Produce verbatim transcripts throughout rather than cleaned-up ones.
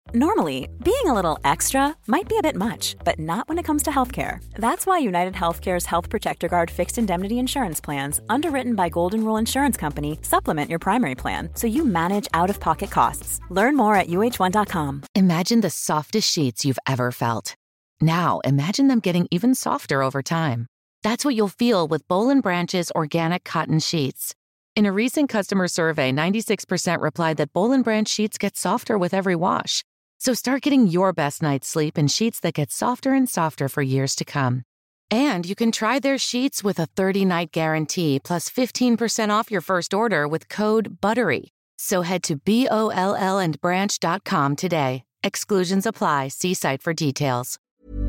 Normally, being a little extra might be a bit much, but not when it comes to healthcare. That's why United Healthcare's Health Protector Guard fixed indemnity insurance plans, underwritten by Golden Rule Insurance Company, supplement your primary plan so you manage out-of-pocket costs. Learn more at U H one dot com. Imagine the softest sheets you've ever felt. Now, imagine them getting even softer over time. That's what you'll feel with Boll and Branch's organic cotton sheets. In a recent customer survey, ninety-six percent replied that Boll and Branch sheets get softer with every wash. So start getting your best night's sleep in sheets that get softer and softer for years to come. And you can try their sheets with a thirty-night guarantee plus fifteen percent off your first order with code BUTTERY. So head to B O L L and branch dot com today. Exclusions apply. See site for details.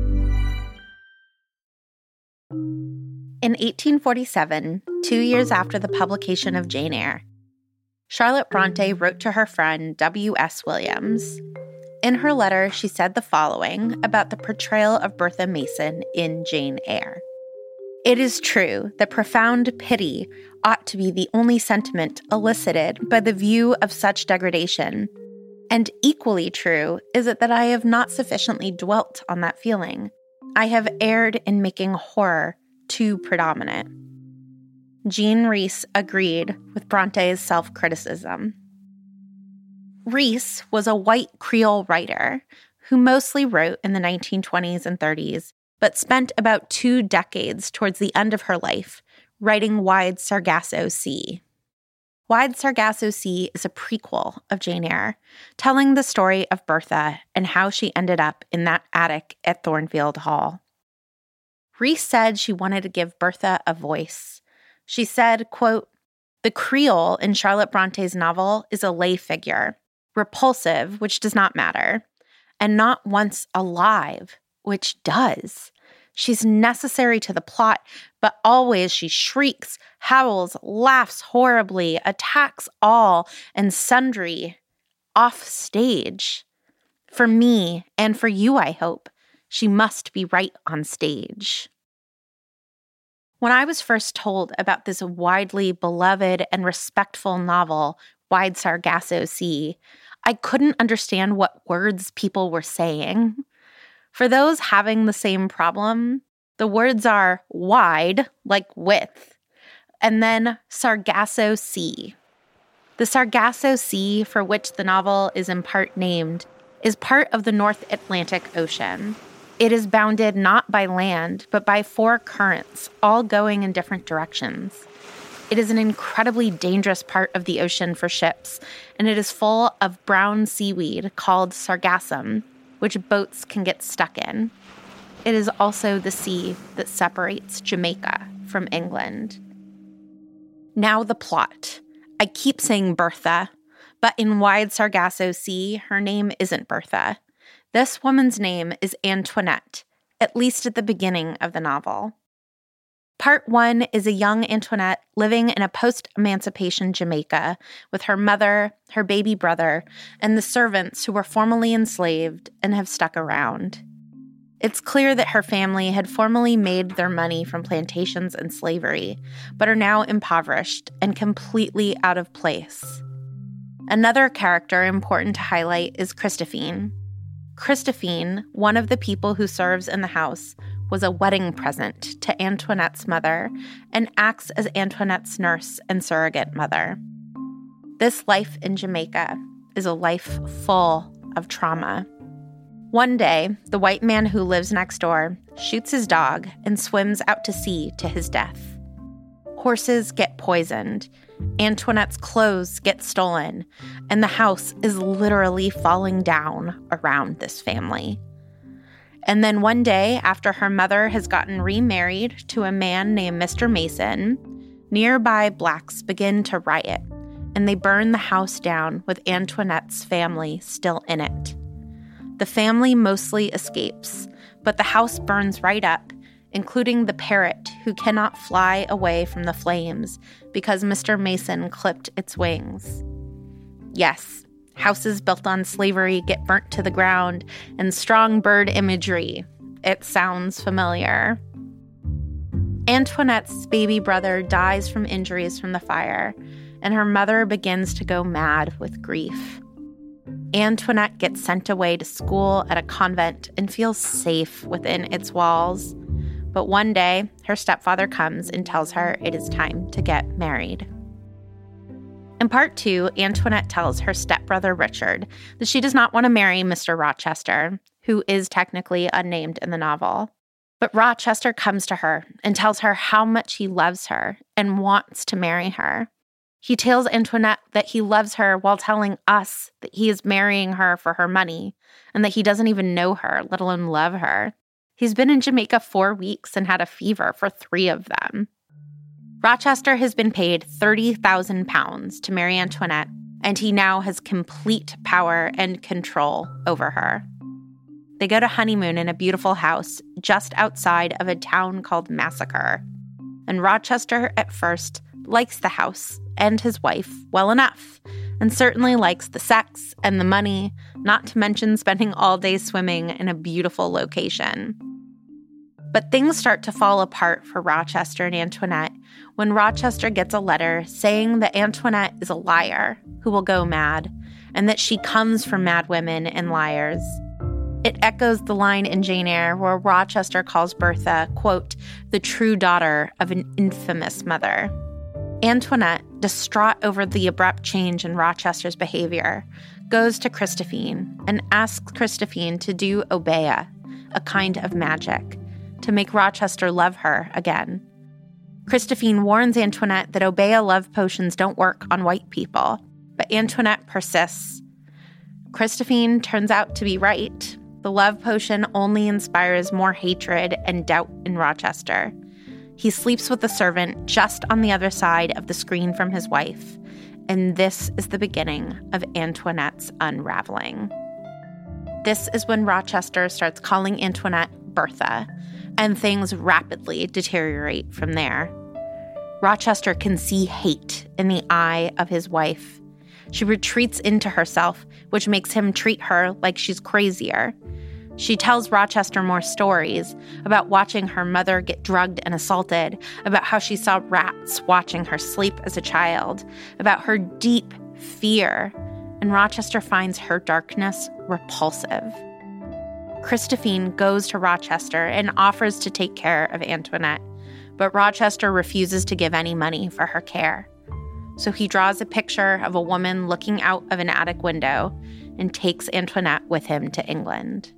In eighteen forty-seven, two years after the publication of Jane Eyre, Charlotte Bronte wrote to her friend W S Williams. In her letter, she said the following about the portrayal of Bertha Mason in Jane Eyre. It is true that profound pity ought to be the only sentiment elicited by the view of such degradation. And equally true is it that I have not sufficiently dwelt on that feeling. I have erred in making horror too predominant. Jean Rhys agreed with Bronte's self-criticism. Rhys was a white Creole writer who mostly wrote in the nineteen twenties and thirties, but spent about two decades towards the end of her life writing Wide Sargasso Sea. Wide Sargasso Sea is a prequel of Jane Eyre, telling the story of Bertha and how she ended up in that attic at Thornfield Hall. Rhys said she wanted to give Bertha a voice. She said, quote, "The Creole in Charlotte Bronte's novel is a lay figure, repulsive, which does not matter, and not once alive, which does. She's necessary to the plot, but always she shrieks, howls, laughs horribly, attacks all and sundry off stage. For me, and for you, I hope, she must be right on stage." When I was first told about this widely beloved and respectful novel, Wide Sargasso Sea, I couldn't understand what words people were saying. For those having the same problem, the words are wide, like width, and then Sargasso Sea. The Sargasso Sea, for which the novel is in part named, is part of the North Atlantic Ocean. It is bounded not by land, but by four currents, all going in different directions. It is an incredibly dangerous part of the ocean for ships, and it is full of brown seaweed called sargassum, which boats can get stuck in. It is also the sea that separates Jamaica from England. Now the plot. I keep saying Bertha, but in Wide Sargasso Sea, her name isn't Bertha. This woman's name is Antoinette, at least at the beginning of the novel. Part one is a young Antoinette living in a post-emancipation Jamaica with her mother, her baby brother, and the servants who were formerly enslaved and have stuck around. It's clear that her family had formerly made their money from plantations and slavery, but are now impoverished and completely out of place. Another character important to highlight is Christophine. Christophine, one of the people who serves in the house, was a wedding present to Antoinette's mother and acts as Antoinette's nurse and surrogate mother. This life in Jamaica is a life full of trauma. One day, the white man who lives next door shoots his dog and swims out to sea to his death. Horses get poisoned, Antoinette's clothes get stolen, and the house is literally falling down around this family. And then one day, after her mother has gotten remarried to a man named Mister Mason, nearby blacks begin to riot, and they burn the house down with Antoinette's family still in it. The family mostly escapes, but the house burns right up, including the parrot who cannot fly away from the flames because Mister Mason clipped its wings. Yes, houses built on slavery get burnt to the ground, and strong bird imagery. It sounds familiar. Antoinette's baby brother dies from injuries from the fire, and her mother begins to go mad with grief. Antoinette gets sent away to school at a convent and feels safe within its walls. But one day, her stepfather comes and tells her it is time to get married. In part two, Antoinette tells her stepbrother Richard that she does not want to marry Mister Rochester, who is technically unnamed in the novel. But Rochester comes to her and tells her how much he loves her and wants to marry her. He tells Antoinette that he loves her while telling us that he is marrying her for her money and that he doesn't even know her, let alone love her. He's been in Jamaica four weeks and had a fever for three of them. Rochester has been paid thirty thousand pounds to marry Antoinette, and he now has complete power and control over her. They go to honeymoon in a beautiful house just outside of a town called Massacre. And Rochester, at first, likes the house and his wife well enough, and certainly likes the sex and the money, not to mention spending all day swimming in a beautiful location. But things start to fall apart for Rochester and Antoinette when Rochester gets a letter saying that Antoinette is a liar who will go mad, and that she comes from mad women and liars. It echoes the line in Jane Eyre where Rochester calls Bertha, quote, the true daughter of an infamous mother. Antoinette, distraught over the abrupt change in Rochester's behavior, goes to Christophine and asks Christophine to do Obeah, a kind of magic, to make Rochester love her again. Christophine warns Antoinette that Obeah love potions don't work on white people, but Antoinette persists. Christophine turns out to be right. The love potion only inspires more hatred and doubt in Rochester. He sleeps with the servant just on the other side of the screen from his wife, and this is the beginning of Antoinette's unraveling. This is when Rochester starts calling Antoinette Bertha, and things rapidly deteriorate from there. Rochester can see hate in the eye of his wife. She retreats into herself, which makes him treat her like she's crazier. She tells Rochester more stories about watching her mother get drugged and assaulted, about how she saw rats watching her sleep as a child, about her deep fear, and Rochester finds her darkness repulsive. Christophine goes to Rochester and offers to take care of Antoinette, but Rochester refuses to give any money for her care. So he draws a picture of a woman looking out of an attic window and takes Antoinette with him to England.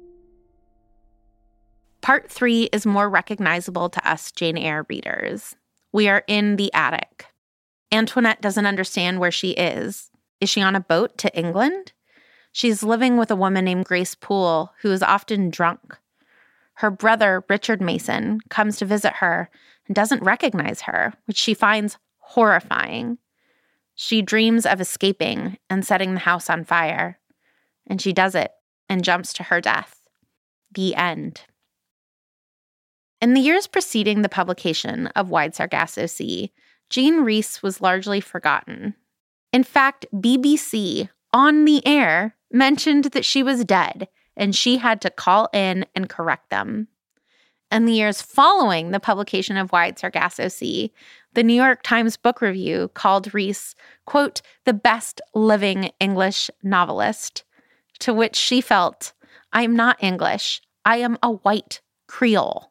Part three is more recognizable to us Jane Eyre readers. We are in the attic. Antoinette doesn't understand where she is. Is she on a boat to England? She's living with a woman named Grace Poole, who is often drunk. Her brother, Richard Mason, comes to visit her and doesn't recognize her, which she finds horrifying. She dreams of escaping and setting the house on fire. And she does it and jumps to her death. The end. In the years preceding the publication of Wide Sargasso Sea, Jean Rhys was largely forgotten. In fact, B B C, on the air, mentioned that she was dead, and she had to call in and correct them. In the years following the publication of Wide Sargasso Sea, the New York Times Book Review called Rhys, quote, the best living English novelist, to which she felt, I am not English, I am a white Creole.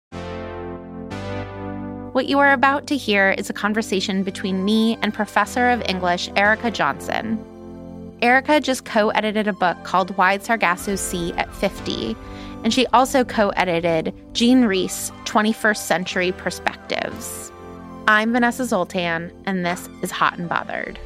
What you are about to hear is a conversation between me and Professor of English Erica Johnson. Erica just co-edited a book called Wide Sargasso Sea at fifty, and she also co-edited Jean Rhys' twenty-first Century Perspectives. I'm Vanessa Zoltan, and this is Hot and Bothered.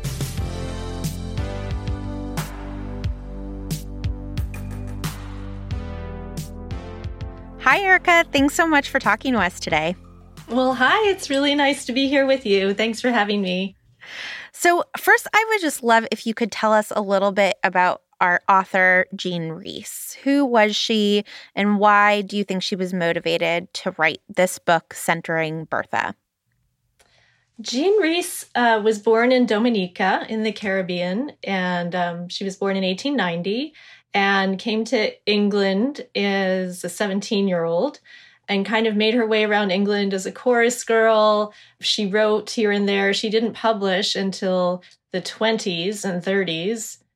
Hi, Erica. Thanks so much for talking to us today. Well, hi. It's really nice to be here with you. Thanks for having me. So first, I would just love if you could tell us a little bit about our author, Jean Rhys. Who was she, and why do you think she was motivated to write this book centering Bertha? Jean Rhys uh, was born in Dominica in the Caribbean, and um, she was born in eighteen ninety and came to England as a seventeen-year-old and kind of made her way around England as a chorus girl. She wrote here and there. She didn't publish until the twenties and thirties.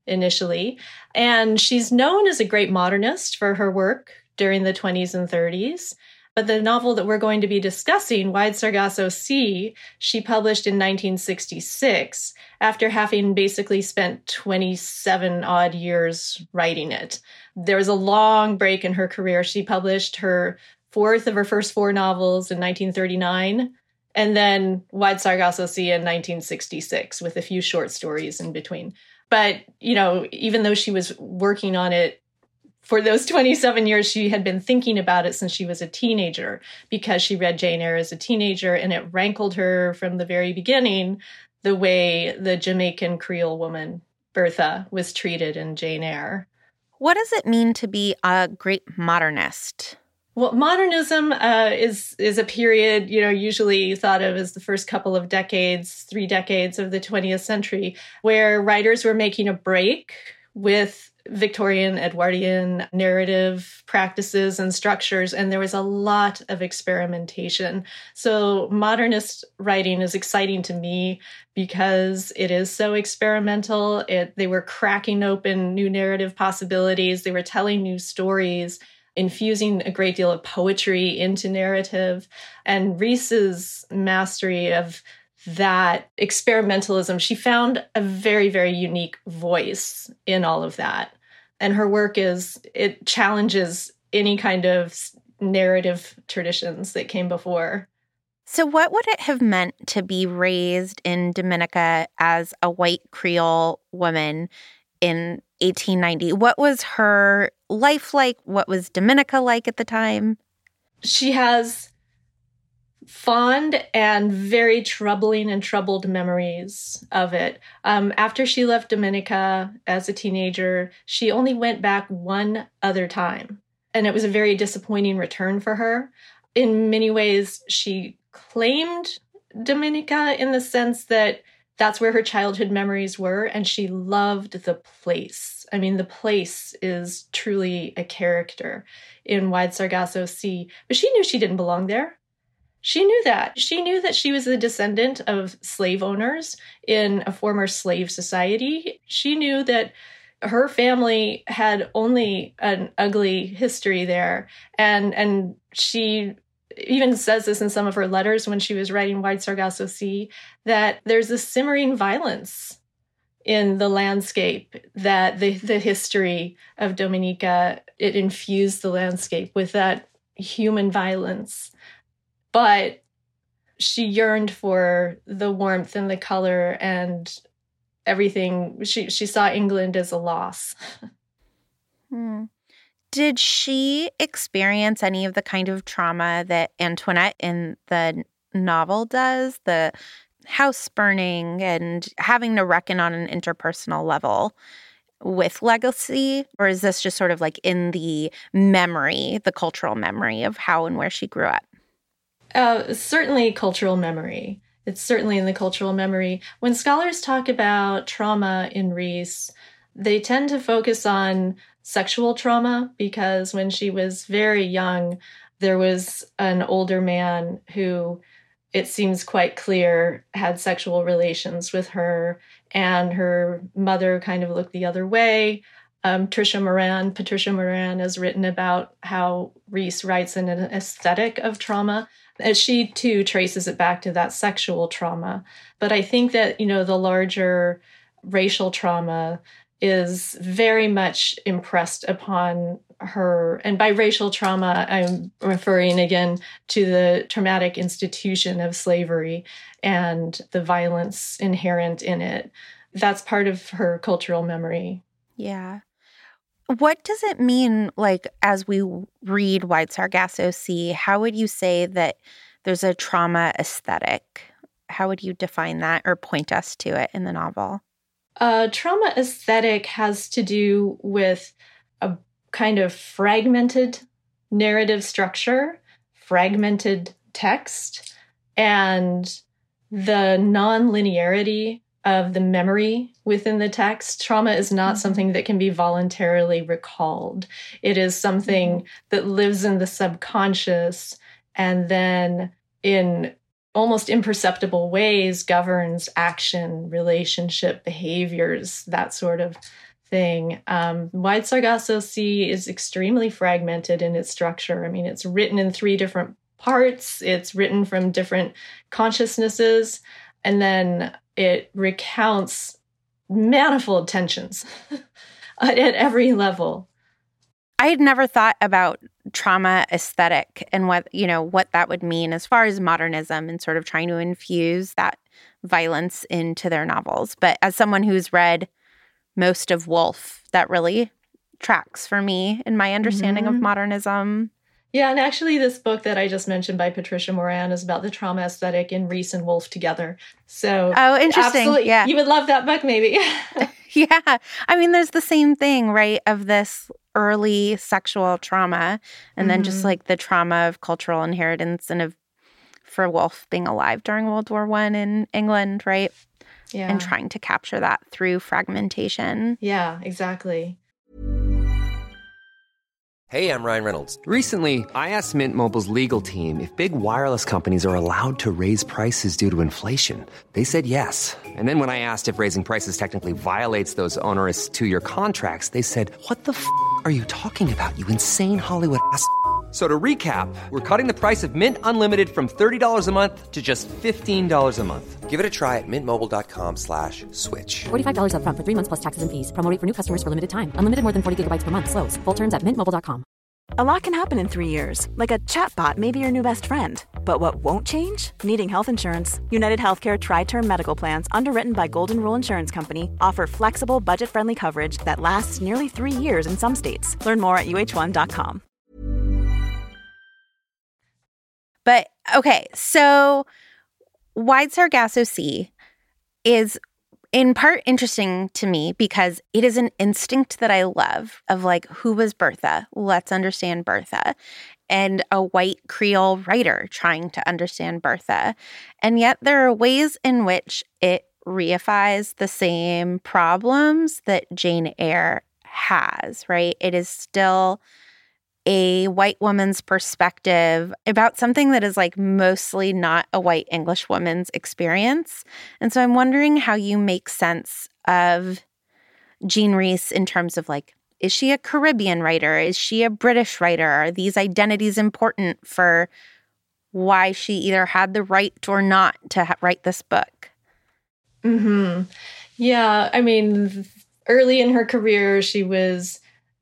initially. And she's known as a great modernist for her work during the twenties and thirties. But the novel that we're going to be discussing, Wide Sargasso Sea, she published in nineteen sixty-six after having basically spent twenty-seven odd years writing it. There was a long break in her career. She published her fourth of her first four novels in nineteen thirty-nine, and then Wide Sargasso Sea in nineteen sixty-six with a few short stories in between. But, you know, even though she was working on it for those twenty-seven years, she had been thinking about it since she was a teenager because she read Jane Eyre as a teenager, and it rankled her from the very beginning the way the Jamaican Creole woman, Bertha, was treated in Jane Eyre. What does it mean to be a great modernist? Well, modernism uh, is is a period, you know, usually thought of as the first couple of decades, three decades of the twentieth century, where writers were making a break with Victorian, Edwardian narrative practices and structures, and there was a lot of experimentation. So modernist writing is exciting to me because it is so experimental. It, they were cracking open new narrative possibilities. They were telling new stories, infusing a great deal of poetry into narrative. And Rees's mastery of that experimentalism, she found a very, very unique voice in all of that. And her work is, it challenges any kind of narrative traditions that came before. So what would it have meant to be raised in Dominica as a white Creole woman in eighteen ninety? What was her life like? What was Dominica like at the time? She has fond and very troubling and troubled memories of it. Um, after she left Dominica as a teenager, she only went back one other time. And it was a very disappointing return for her. In many ways, she claimed Dominica in the sense that that's where her childhood memories were, and she loved the place. I mean, the place is truly a character in Wide Sargasso Sea, but she knew she didn't belong there. She knew that. She knew that she was a descendant of slave owners in a former slave society. She knew that her family had only an ugly history there. And, and she even says this in some of her letters when she was writing Wide Sargasso Sea, that there's this simmering violence in the landscape, that the, the history of Dominica, it infused the landscape with that human violence. But she yearned for the warmth and the color and everything. She she saw England as a loss. Hmm. Did she experience any of the kind of trauma that Antoinette in the novel does? The house burning and having to reckon on an interpersonal level with legacy? Or is this just sort of like in the memory, the cultural memory of how and where she grew up? Uh, certainly cultural memory. It's certainly in the cultural memory. When scholars talk about trauma in Rees, they tend to focus on sexual trauma because when she was very young, there was an older man who, it seems quite clear, had sexual relations with her, and her mother kind of looked the other way. Um, Tricia Moran, Patricia Moran has written about how Rees writes in an aesthetic of trauma. And she, too, traces it back to that sexual trauma. But I think that, you know, the larger racial trauma is very much impressed upon her. And by racial trauma, I'm referring again to the traumatic institution of slavery and the violence inherent in it. That's part of her cultural memory. Yeah. What does it mean, like, as we read Wide Sargasso Sea, how would you say that there's a trauma aesthetic? How would you define that or point us to it in the novel? Uh, trauma aesthetic has to do with a kind of fragmented narrative structure, fragmented text, and the non-linearity of the memory within the text. Trauma is not something that can be voluntarily recalled. It is something that lives in the subconscious and then in almost imperceptible ways governs action, relationship, behaviors, that sort of thing. Um, Wide Sargasso Sea is extremely fragmented in its structure. I mean, it's written in three different parts. It's written from different consciousnesses, and then it recounts manifold tensions at every level. I had never thought about trauma aesthetic and what, you know, what that would mean as far as modernism and sort of trying to infuse that violence into their novels. But as someone who's read most of Woolf, that really tracks for me in my understanding mm-hmm. of modernism. Yeah, and actually this book that I just mentioned by Patricia Moran is about the trauma aesthetic in Rees and Woolf together. So oh, interesting. Absolutely, yeah. You would love that book, maybe. Yeah. I mean, there's the same thing, right, of this early sexual trauma and mm-hmm. then just like the trauma of cultural inheritance and of, for Woolf, being alive during World War One in England, right? Yeah. And trying to capture that through fragmentation. Yeah, exactly. Hey, I'm Ryan Reynolds. Recently, I asked Mint Mobile's legal team if big wireless companies are allowed to raise prices due to inflation. They said yes. And then when I asked if raising prices technically violates those onerous two-year contracts, they said, what the f*** are you talking about, you insane Hollywood ass f- So to recap, we're cutting the price of Mint Unlimited from thirty dollars a month to just fifteen dollars a month. Give it a try at mintmobile.com slash switch. forty-five dollars up front for three months plus taxes and fees. Promo rate for new customers for limited time. Unlimited more than forty gigabytes per month. Slows full terms at mint mobile dot com. A lot can happen in three years. Like a chatbot may be your new best friend. But what won't change? Needing health insurance. United Healthcare Tri-Term Medical Plans, underwritten by Golden Rule Insurance Company, offer flexible, budget-friendly coverage that lasts nearly three years in some states. Learn more at U H one dot com. But, okay, so Wide Sargasso Sea is in part interesting to me because it is an instinct that I love of like, who was Bertha? Let's understand Bertha. And a white Creole writer trying to understand Bertha. And yet there are ways in which it reifies the same problems that Jane Eyre has, right? It is still a white woman's perspective about something that is like mostly not a white English woman's experience. And so I'm wondering how you make sense of Jean Rhys in terms of like, is she a Caribbean writer? Is she a British writer? Are these identities important for why she either had the right or not to ha- write this book? Mm-hmm. Yeah, I mean, early in her career, she was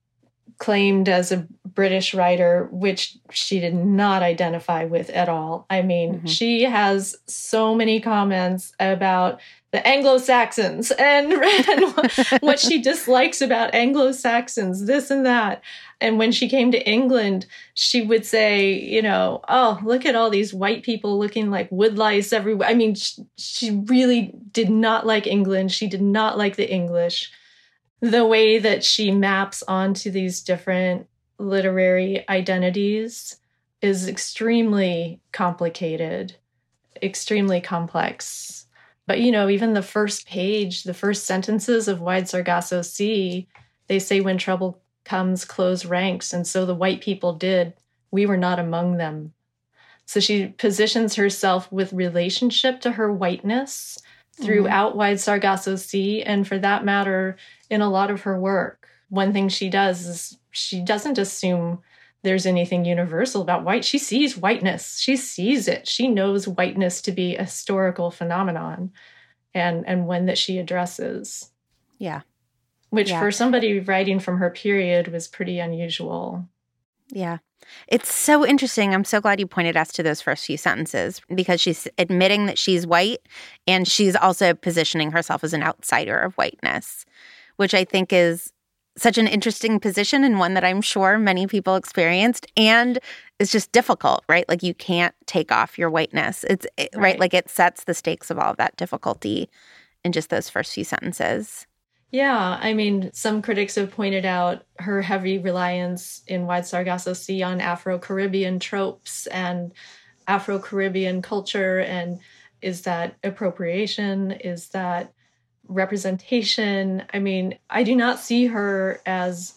claimed as a British writer, which she did not identify with at all. I mean, mm-hmm. she has so many comments about the Anglo-Saxons and, and what she dislikes about Anglo-Saxons, this and that. And when she came to England, she would say, you know, oh, look at all these white people looking like woodlice everywhere. I mean, she, she really did not like England. She did not like the English. The way that she maps onto these different literary identities is extremely complicated, extremely complex. But, you know, even the first page, the first sentences of Wide Sargasso Sea, they say when trouble comes, close ranks. And so the white people did. We were not among them. So she positions herself with relationship to her whiteness throughout mm-hmm. Wide Sargasso Sea, and for that matter, in a lot of her work. One thing she does is she doesn't assume there's anything universal about white. She sees whiteness. She sees it. She knows whiteness to be a historical phenomenon and, and one that she addresses. Yeah. Which yeah. for somebody writing from her period was pretty unusual. Yeah. It's so interesting. I'm so glad you pointed us to those first few sentences because she's admitting that she's white and she's also positioning herself as an outsider of whiteness, which I think is such an interesting position and one that I'm sure many people experienced and it's just difficult, right? Like you can't take off your whiteness. It's it, right. right. Like it sets the stakes of all of that difficulty in just those first few sentences. Yeah, I mean, some critics have pointed out her heavy reliance in Wide Sargasso Sea on Afro-Caribbean tropes and Afro-Caribbean culture. And is that appropriation? Is that representation? I mean, I do not see her as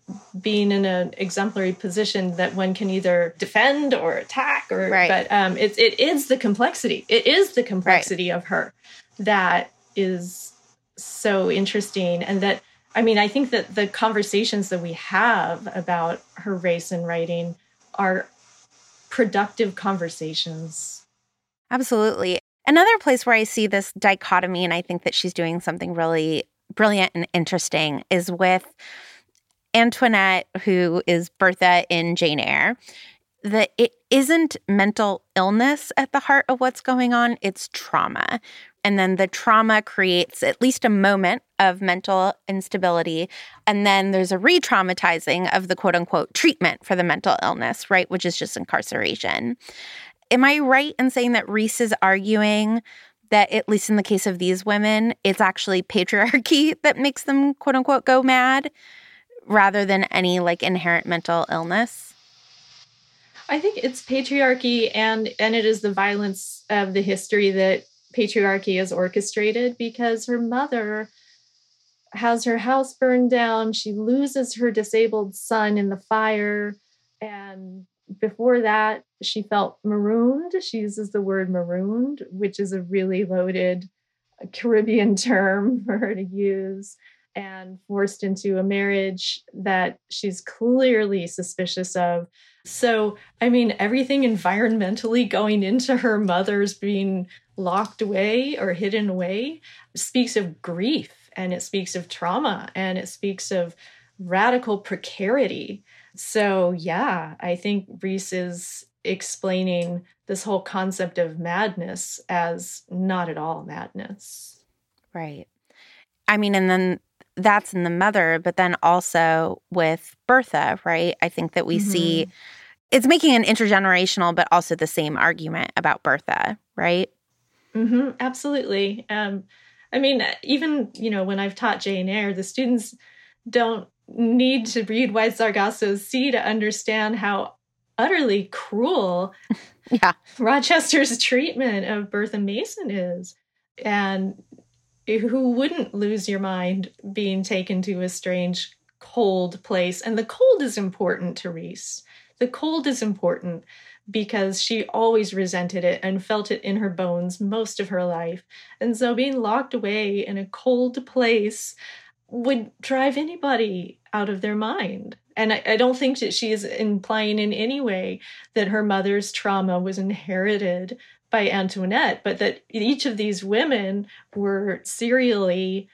being in an exemplary position that one can either defend or attack. Or, right. But um, it, it is the complexity. It is the complexity right. of her that is so interesting, and that I mean, I think that the conversations that we have about her race and writing are productive conversations. Absolutely. Another place where I see this dichotomy, and I think that she's doing something really brilliant and interesting, is with Antoinette, who is Bertha in Jane Eyre. That it isn't mental illness at the heart of what's going on, it's trauma. And then the trauma creates at least a moment of mental instability. And then there's a re-traumatizing of the quote-unquote treatment for the mental illness, right, which is just incarceration. Am I right in saying that Reese is arguing that, at least in the case of these women, it's actually patriarchy that makes them quote-unquote go mad rather than any like inherent mental illness? I think it's patriarchy, and and it is the violence of the history that patriarchy is orchestrated, because her mother has her house burned down. She loses her disabled son in the fire. And before that, she felt marooned. She uses the word marooned, which is a really loaded Caribbean term for her to use, and forced into a marriage that she's clearly suspicious of. So, I mean, everything environmentally going into her mother's being locked away or hidden away speaks of grief, and it speaks of trauma, and it speaks of radical precarity. So, yeah, I think Reese is explaining this whole concept of madness as not at all madness. Right. I mean, and then that's in the mother, but then also with Bertha, right? I think that we mm-hmm. see it's making an intergenerational, but also the same argument about Bertha, right? Mm-hmm, absolutely. Um, I mean, even, you know, when I've taught Jane Eyre, the students don't need to read White Sargasso's Sea to understand how utterly cruel yeah. Rochester's treatment of Bertha Mason is. And who wouldn't lose your mind being taken to a strange, cold place? And the cold is important to Reese. The cold is important because she always resented it and felt it in her bones most of her life. And so being locked away in a cold place would drive anybody out of their mind. And I, I don't think that she is implying in any way that her mother's trauma was inherited by Antoinette, but that each of these women were serially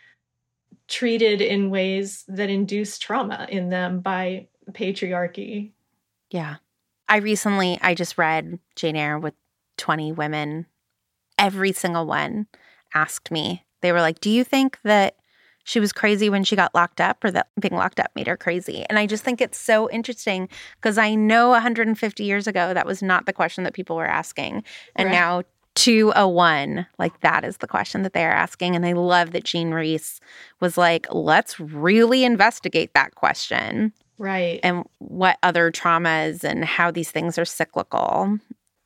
treated in ways that induced trauma in them by patriarchy. Yeah. I recently, I just read Jane Eyre with twenty women. Every single one asked me, they were like, do you think that she was crazy when she got locked up, or that being locked up made her crazy? And I just think it's so interesting because I know one hundred fifty years ago, that was not the question that people were asking. And right. now two oh one, like that is the question that they're asking. And I love that Jean Rhys was like, let's really investigate that question. Right. And what other traumas and how these things are cyclical.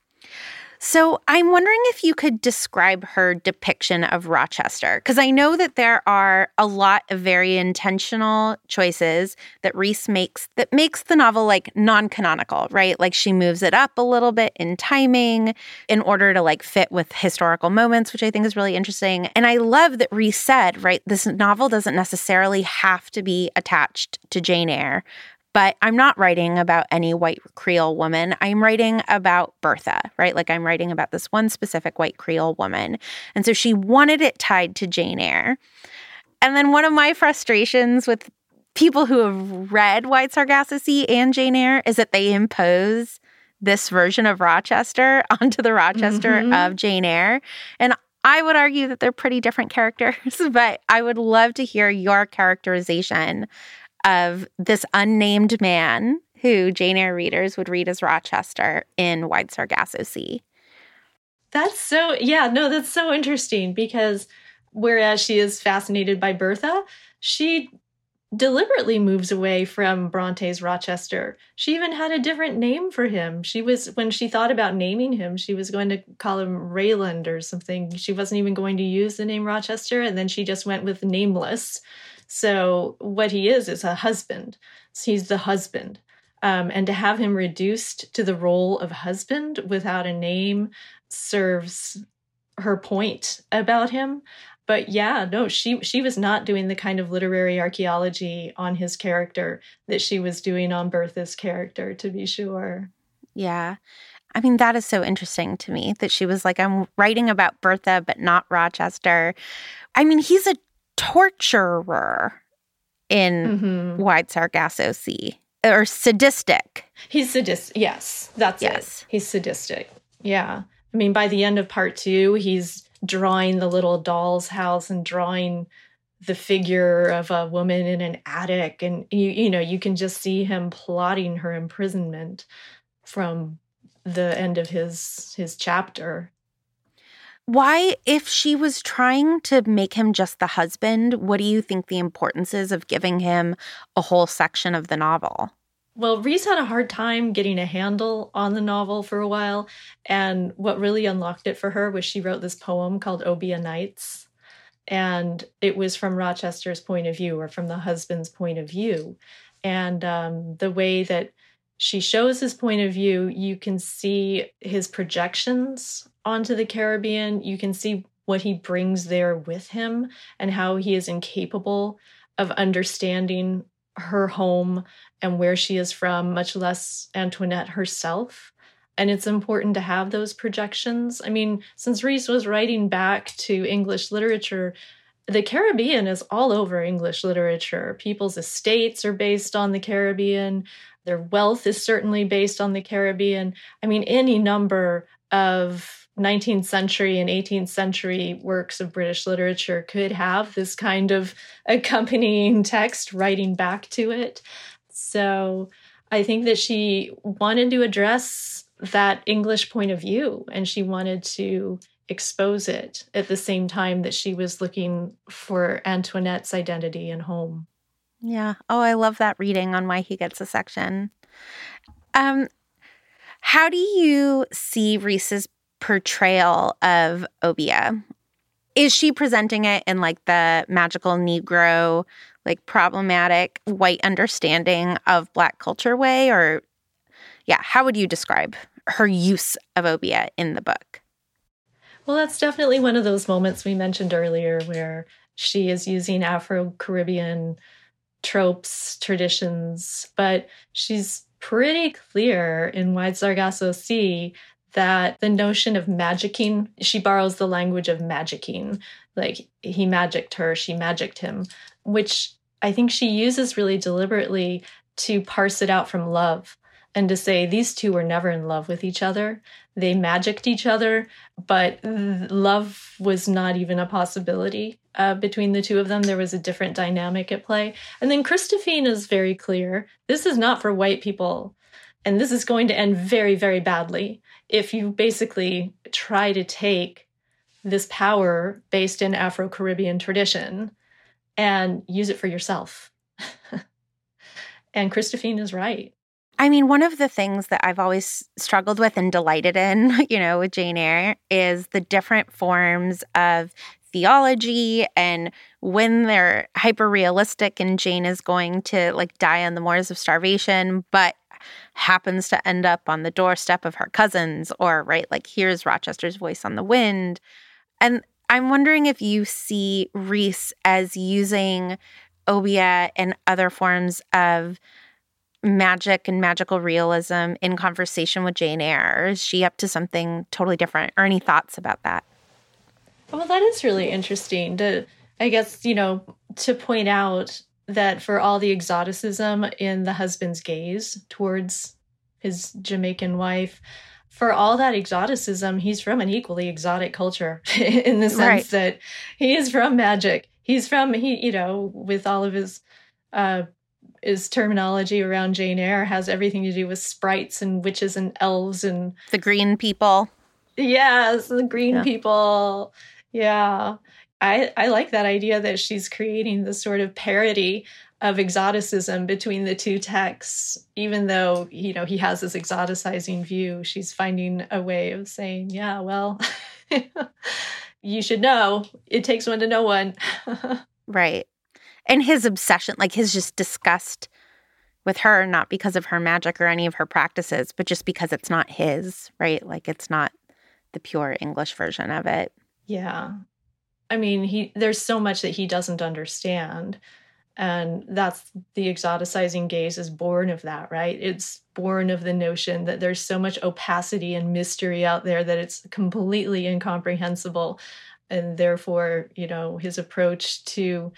So I'm wondering if you could describe her depiction of Rochester, because I know that there are a lot of very intentional choices that Rhys makes that makes the novel like non-canonical, right? Like she moves it up a little bit in timing in order to like fit with historical moments, which I think is really interesting. And I love that Rhys said, right, this novel doesn't necessarily have to be attached to Jane Eyre. But I'm not writing about any white Creole woman. I'm writing about Bertha, right? Like I'm writing about this one specific white Creole woman. And so she wanted it tied to Jane Eyre. And then one of my frustrations with people who have read White Sargasso Sea and Jane Eyre is that they impose this version of Rochester onto the Rochester mm-hmm. of Jane Eyre. And I would argue that they're pretty different characters, but I would love to hear your characterization of this unnamed man who Jane Eyre readers would read as Rochester in White Sargasso Sea. That's so, yeah, no, that's so interesting because whereas she is fascinated by Bertha, she deliberately moves away from Bronte's Rochester. She even had a different name for him. She was, when she thought about naming him, she was going to call him Rayland or something. She wasn't even going to use the name Rochester, and then she just went with Nameless. So what he is is a husband. So he's the husband. Um, and to have him reduced to the role of husband without a name serves her point about him. But yeah, no, she she was not doing the kind of literary archaeology on his character that she was doing on Bertha's character, to be sure. Yeah. I mean, that is so interesting to me that she was like, I'm writing about Bertha, but not Rochester. I mean, he's a torturer in Mm-hmm. Wide Sargasso Sea, or sadistic. He's sadistic. Yes, that's Yes. it. He's sadistic. Yeah. I mean, by the end of part two, he's drawing the little doll's house and drawing the figure of a woman in an attic. And, you, you know, you can just see him plotting her imprisonment from the end of his his chapter. Why, if she was trying to make him just the husband, what do you think the importance is of giving him a whole section of the novel? Well, Rhys had a hard time getting a handle on the novel for a while. And what really unlocked it for her was she wrote this poem called Obeah Nights. And it was from Rochester's point of view, or from the husband's point of view. And um, the way that she shows his point of view, you can see his projections onto the Caribbean. You can see what he brings there with him and how he is incapable of understanding her home and where she is from, much less Antoinette herself. And it's important to have those projections. I mean, since Rhys was writing back to English literature, the Caribbean is all over English literature. People's estates are based on the Caribbean. Their wealth is certainly based on the Caribbean. I mean, any number of nineteenth century and eighteenth century works of British literature could have this kind of accompanying text writing back to it. So I think that she wanted to address that English point of view, and she wanted to expose it at the same time that she was looking for Antoinette's identity and home. Yeah. Oh, I love that reading on Why He Gets a Section. Um, how do you see Rhys's portrayal of Obeah? Is she presenting it in like the magical Negro, like problematic white understanding of Black culture way? Or, yeah, how would you describe her use of Obeah in the book? Well, that's definitely one of those moments we mentioned earlier where she is using Afro-Caribbean tropes, traditions, but she's pretty clear in Wide Sargasso Sea that the notion of magicking, she borrows the language of magicking, like he magicked her, she magicked him, which I think she uses really deliberately to parse it out from love and to say these two were never in love with each other. They magicked each other, but love was not even a possibility uh, between the two of them. There was a different dynamic at play. And then Christophine is very clear. This is not for white people. And this is going to end very, very badly if you basically try to take this power based in Afro-Caribbean tradition and use it for yourself. And Christophine is right. I mean, one of the things that I've always struggled with and delighted in, you know, with Jane Eyre is the different forms of theology and when they're hyper-realistic and Jane is going to like die on the moors of starvation, but happens to end up on the doorstep of her cousins, or right, like hears Rochester's voice on the wind. And I'm wondering if you see Rhys as using Obeah and other forms of magic and magical realism in conversation with Jane Eyre, or is she up to something totally different? Or any thoughts about that? Well, that is really interesting to, I guess, you know, to point out that for all the exoticism in the husband's gaze towards his Jamaican wife, for all that exoticism, he's from an equally exotic culture in the sense Right. that he is from magic. He's from, he, you know, with all of his, uh, his terminology around Jane Eyre has everything to do with sprites and witches and elves and The green people. yes, the green Yeah. people. Yeah. I, I like that idea that she's creating this sort of parody of exoticism between the two texts, even though, you know, he has this exoticizing view. She's finding a way of saying, yeah, well, you should know. It takes one to know one. Right. And his obsession, like his just disgust with her, not because of her magic or any of her practices, but just because it's not his, right? Like it's not the pure English version of it. Yeah. I mean, he there's so much that he doesn't understand. And that's the exoticizing gaze is born of that, right? It's born of the notion that there's so much opacity and mystery out there that it's completely incomprehensible. And therefore, you know, his approach to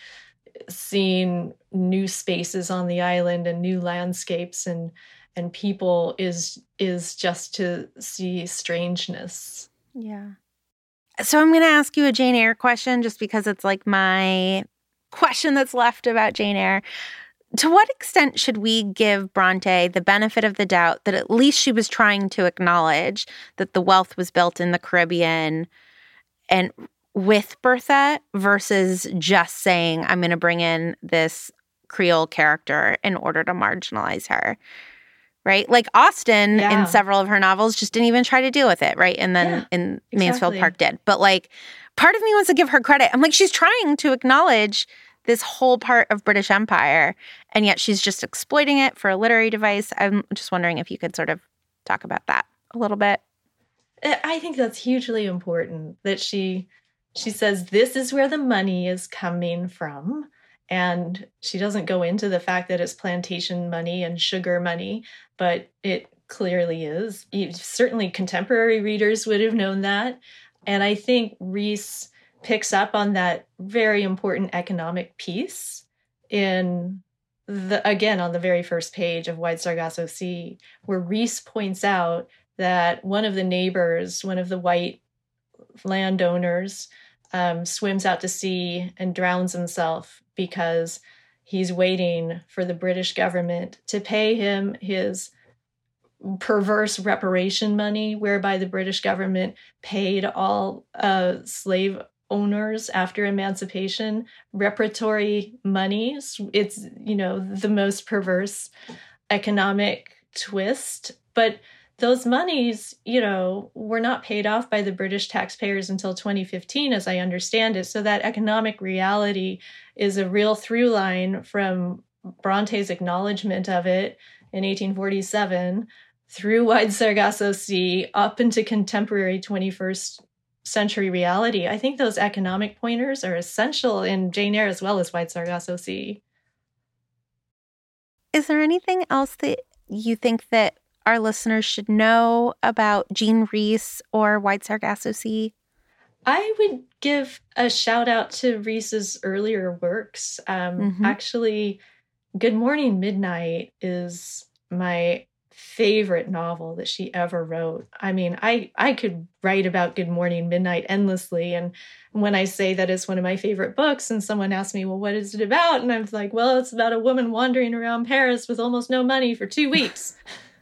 seeing new spaces on the island and new landscapes and and people is is just to see strangeness. Yeah. So I'm going to ask you a Jane Eyre question just because it's like my question that's left about Jane Eyre. To what extent should we give Bronte the benefit of the doubt that at least she was trying to acknowledge that the wealth was built in the Caribbean and with Bertha versus just saying, I'm going to bring in this Creole character in order to marginalize her, right? Like Austen yeah. in several of her novels just didn't even try to deal with it, right? And then yeah, in exactly. Mansfield Park did. But like part of me wants to give her credit. I'm like, she's trying to acknowledge this whole part of British Empire, and yet she's just exploiting it for a literary device. I'm just wondering if you could sort of talk about that a little bit. I think that's hugely important that she she says this is where the money is coming from. And she doesn't go into the fact that it's plantation money and sugar money, but it clearly is. Certainly contemporary readers would have known that. And I think Rhys picks up on that very important economic piece in the, again, on the very first page of Wide Sargasso Sea, where Rhys points out that one of the neighbors, one of the white landowners, um, swims out to sea and drowns himself because he's waiting for the British government to pay him his perverse reparation money, whereby the British government paid all uh, slave owners after emancipation reparatory monies. It's, you know, the most perverse economic twist. But those monies, you know, were not paid off by the British taxpayers until twenty fifteen, as I understand it. So that economic reality is a real through line from Bronte's acknowledgement of it in eighteen forty-seven through Wide Sargasso Sea up into contemporary twenty-first century reality. I think those economic pointers are essential in Jane Eyre as well as Wide Sargasso Sea. Is there anything else that you think that our listeners should know about Jean Rhys or Wide Sargasso Sea? I would give a shout out to Rhys's earlier works. Um, mm-hmm. Actually, Good Morning Midnight is my favorite novel that she ever wrote. I mean, I, I could write about Good Morning Midnight endlessly. And when I say that it's one of my favorite books and someone asks me, well, what is it about? And I'm like, well, it's about a woman wandering around Paris with almost no money for two weeks.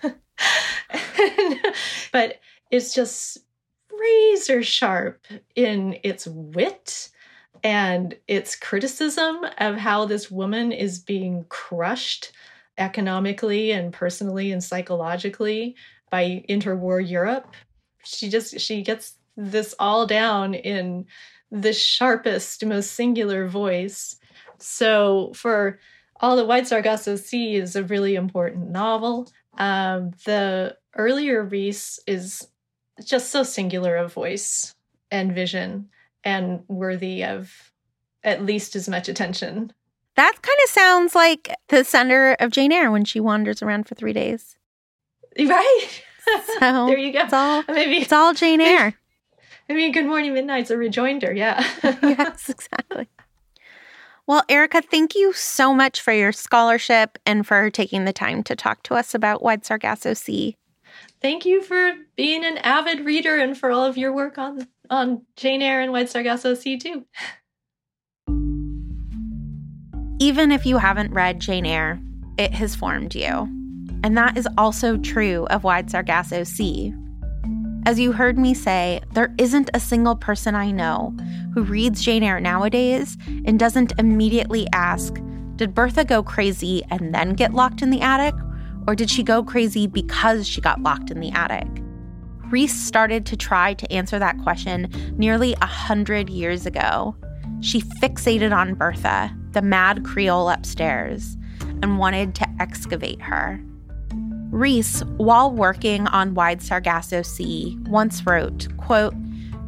But it's just razor sharp in its wit and its criticism of how this woman is being crushed economically and personally and psychologically by interwar Europe. She just, she gets this all down in the sharpest, most singular voice. So for all the Wide Sargasso Sea is a really important novel. Um, the earlier Rhys is just so singular of voice and vision and worthy of at least as much attention. That kind of sounds like the center of Jane Eyre when she wanders around for three days. Right? So there you go. It's all, maybe, it's all Jane Eyre. I mean, Good Morning Midnight's a rejoinder, yeah. Yes, exactly. Well, Erica, thank you so much for your scholarship and for taking the time to talk to us about Wide Sargasso Sea. Thank you for being an avid reader and for all of your work on, on Jane Eyre and Wide Sargasso Sea, too. Even if you haven't read Jane Eyre, it has formed you. And that is also true of Wide Sargasso Sea. As you heard me say, there isn't a single person I know who reads Jane Eyre nowadays and doesn't immediately ask, did Bertha go crazy and then get locked in the attic? Or did she go crazy because she got locked in the attic? Rhys started to try to answer that question nearly a hundred years ago. She fixated on Bertha, the mad Creole upstairs, and wanted to excavate her. Rhys, while working on Wide Sargasso Sea, once wrote, quote,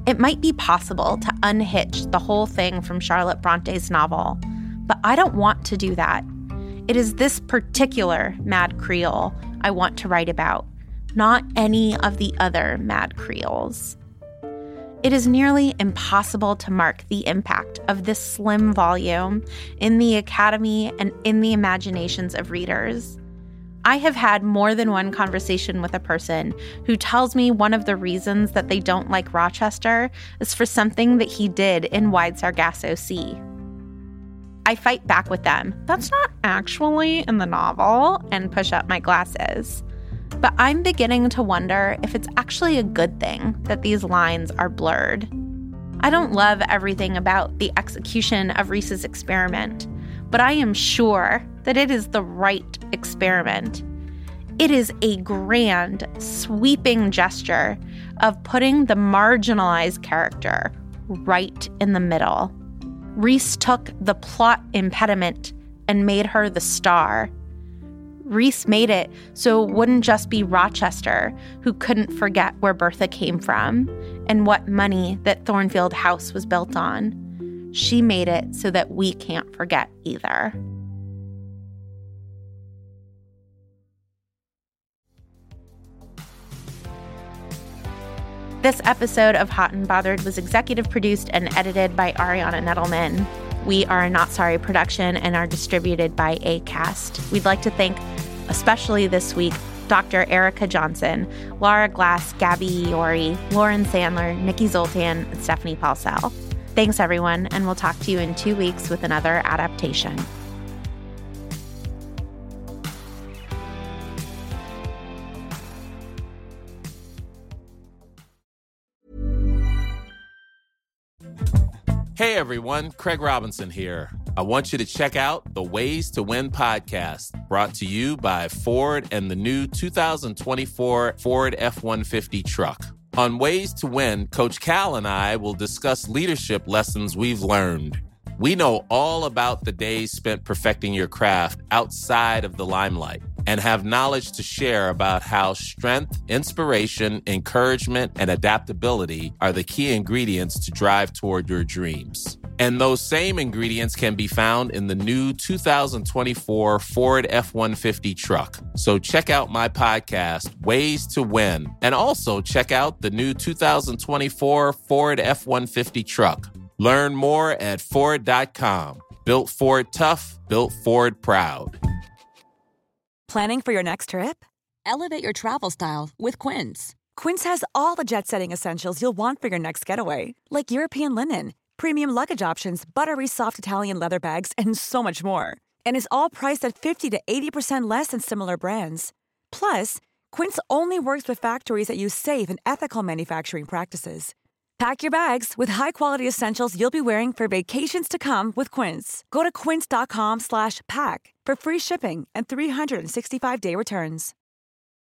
It might be possible to unhitch the whole thing from Charlotte Bronte's novel, but I don't want to do that. It is this particular Mad Creole I want to write about, not any of the other Mad Creoles. It is nearly impossible to mark the impact of this slim volume in the Academy and in the imaginations of readers. I have had more than one conversation with a person who tells me one of the reasons that they don't like Rochester is for something that he did in Wide Sargasso Sea. I fight back with them. That's not actually in the novel, and push up my glasses. But I'm beginning to wonder if it's actually a good thing that these lines are blurred. I don't love everything about the execution of Reese's experiment, but I am sure that it is the right experiment. It is a grand, sweeping gesture of putting the marginalized character right in the middle. Reese took the plot impediment and made her the star. Reese made it so it wouldn't just be Rochester who couldn't forget where Bertha came from and what money that Thornfield House was built on. She made it so that we can't forget either. This episode of Hot and Bothered was executive produced and edited by Ariana Nettleman. We are a Not Sorry production and are distributed by Acast. We'd like to thank, especially this week, Doctor Erica Johnson, Laura Glass, Gabby Iori, Lauren Sandler, Nikki Zoltan, and Stephanie Paulsell. Thanks, everyone, and we'll talk to you in two weeks with another adaptation. Hey everyone, Craig Robinson here. I want you to check out the Ways to Win podcast, brought to you by Ford and the new two thousand twenty-four Ford F one fifty truck. On Ways to Win, Coach Cal and I will discuss leadership lessons we've learned. We know all about the days spent perfecting your craft outside of the limelight and have knowledge to share about how strength, inspiration, encouragement, and adaptability are the key ingredients to drive toward your dreams. And those same ingredients can be found in the new two thousand twenty-four Ford F one fifty truck. So check out my podcast, Ways to Win, and also check out the new two thousand twenty-four Ford F one fifty truck. Learn more at Ford dot com. Built Ford tough, built Ford proud. Planning for your next trip? Elevate your travel style with Quince. Quince has all the jet-setting essentials you'll want for your next getaway, like European linen, premium luggage options, buttery soft Italian leather bags, and so much more. And is all priced at fifty to eighty percent less than similar brands. Plus, Quince only works with factories that use safe and ethical manufacturing practices. Pack your bags with high-quality essentials you'll be wearing for vacations to come with Quince. Go to quince dot com slash pack for free shipping and three hundred sixty-five day returns.